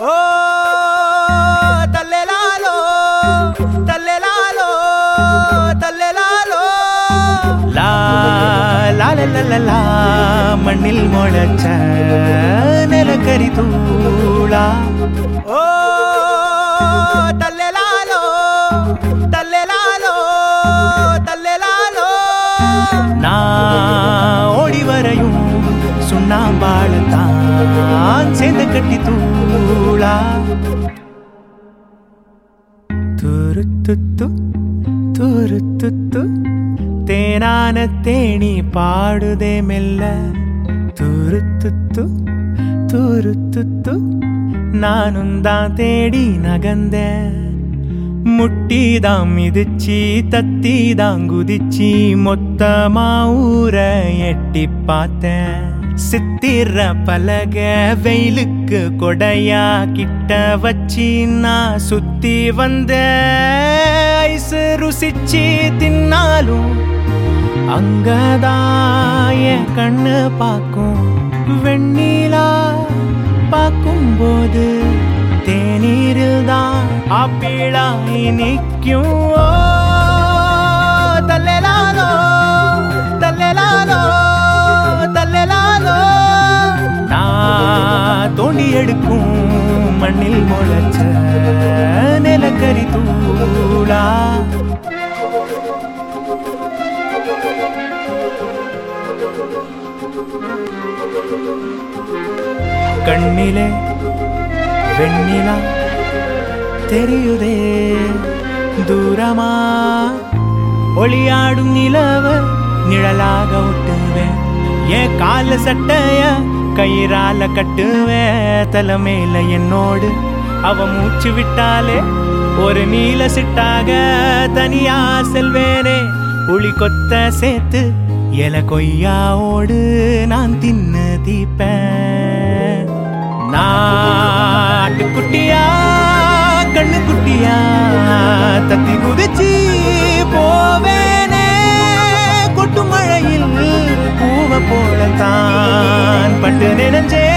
ஓ தல்லெலாலோ தல்லெலாலோ தல்லெலாலோ லா லாலலலலா மண்ணில் முளைச்ச நிலக்கரி தூளா ஓ தல்லெலாலோ தல்லெலாலோ தல்லெலாலோ நான் ஓடி வரையும் சுண்ணாம்பாளத்தான் சேர்ந்து கட்டி தூளா துருத்துத்து துருத்துத்து தேனான தேனி பாடுதே மெல்ல துருத்துத்து துருத்துத்து நானும் தான் தேடி நகந்த முட்டிதான் மிதிச்சி தத்திதான் குதிச்சி மொத்தமா ஊர எட்டி பார்த்தேன் சித்திர பலக வெயிலுக்கு கொடையா கிட்ட வச்சி நான் சுத்தி வந்த ஐஸ் ருசிச்சி தின்னாலும் அங்கதான் என் கண்ணு பார்க்கும் வெண்ணிலா பார்க்கும்போது தேநீரில் தான் ஆப்பிளாய் நிற்கும் தல்லெலாலோ தல்லெலாலோ தல்லெலாலோ நான் தோண்டி எடுக்கும் மண்ணில் முளைச்ச நிலக்கரி தூளா கண்ணிலே வெண்ணிலா தெரியுதே தூரமா ஒளியாடும் நிலவ நிழலாக ஒட்டுவேன் என் கால சட்டைய கயிறால கட்டுவேன் தலைமையில என்னோடு அவ மூச்சு விட்டாலே ஒரு நீல சிட்டாக தனியா செல்வேனே புளி கொத்த சேர்த்து எல கொய்யாவோடு நான் தின்னு தீப்பேன் நாட்டு குட்டியா கண்ணு குட்டியா தத்தி குதிச்சி போவேனே கொட்டு மழையில் பூவ போலத்தான் பட்டு நினைஞ்சே